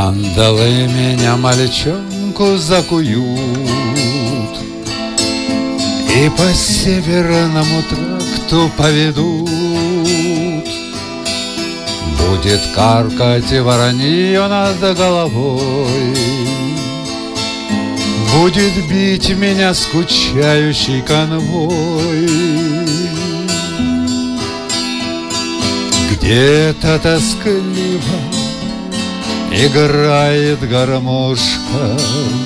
Кандалы меня, мальчонку, закуют и по северному тракту поведут. Будет каркать воронье над головой, будет бить меня скучающий конвой. Где-то тоскливо играет гармошка,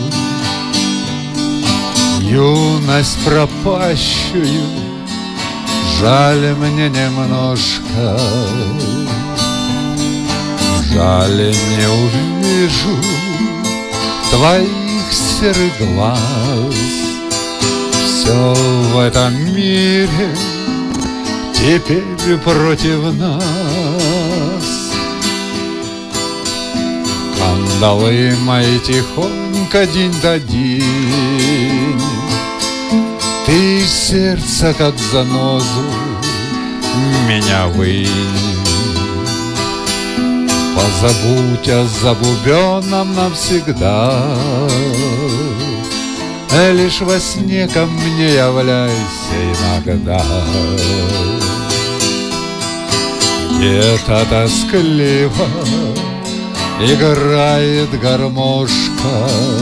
юность пропащую жаль мне немножко. Жаль, не увижу твоих серых глаз. Все в этом мире теперь против нас. Кандалы мои тихонько день до день, ты из сердца, как занозу, меня вынь. Позабудь о забубенном навсегда, лишь во сне ко мне являйся иногда. Где-то тоскливо играет гармошка,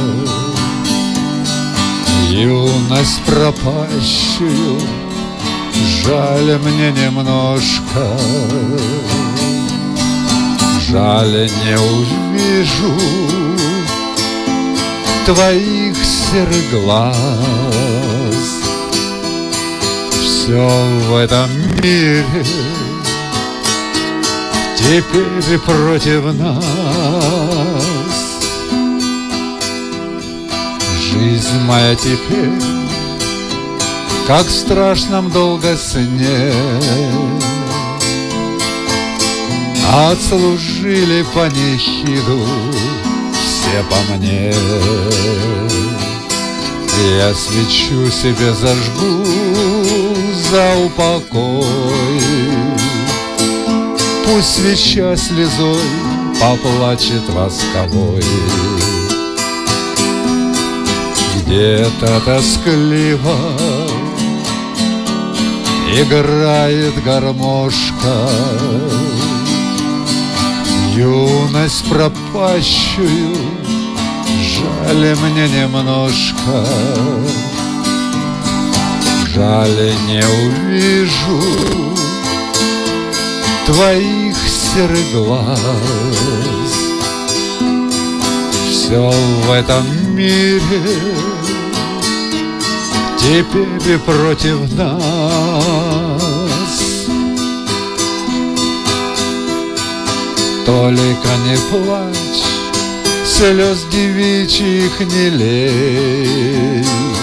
юность пропащую жаль мне немножко. Жаль, не увижу твоих серых глаз. Все в этом мире теперь против нас. Жизнь моя теперь, как в страшном долго сне. Отслужили панихиду все по мне. Я свечу себе зажгу за упокой. Пусть свеча слезой поплачет восковой. Где-то тоскливо играет гармошка, юность пропащую жаль мне немножко. Жаль, не увижу твоих серых глаз. Все в этом мире теперь против нас. Только не плачь, слез девичьих не лей,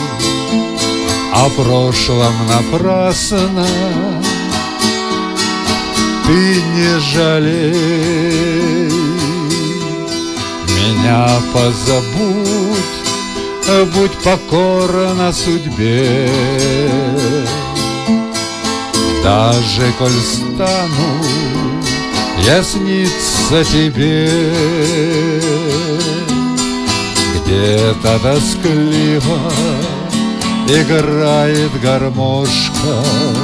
о прошлом напрасно ты не жалей. Меня позабудь, будь покорна судьбе, даже коль стану я снится тебе. Где-то тоскливо играет гармошка,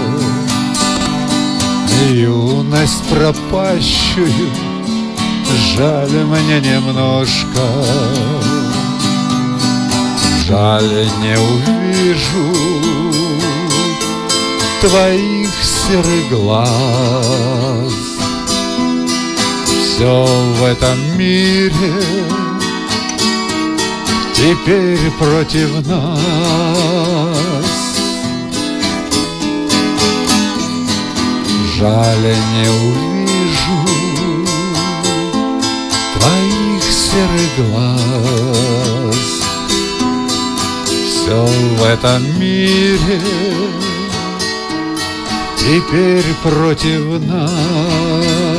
юность пропащую жаль мне немножко. Жаль, не увижу твоих серых глаз. Все в этом мире теперь против нас. Жаль, не увижу твоих серых глаз. Все в этом мире теперь против нас.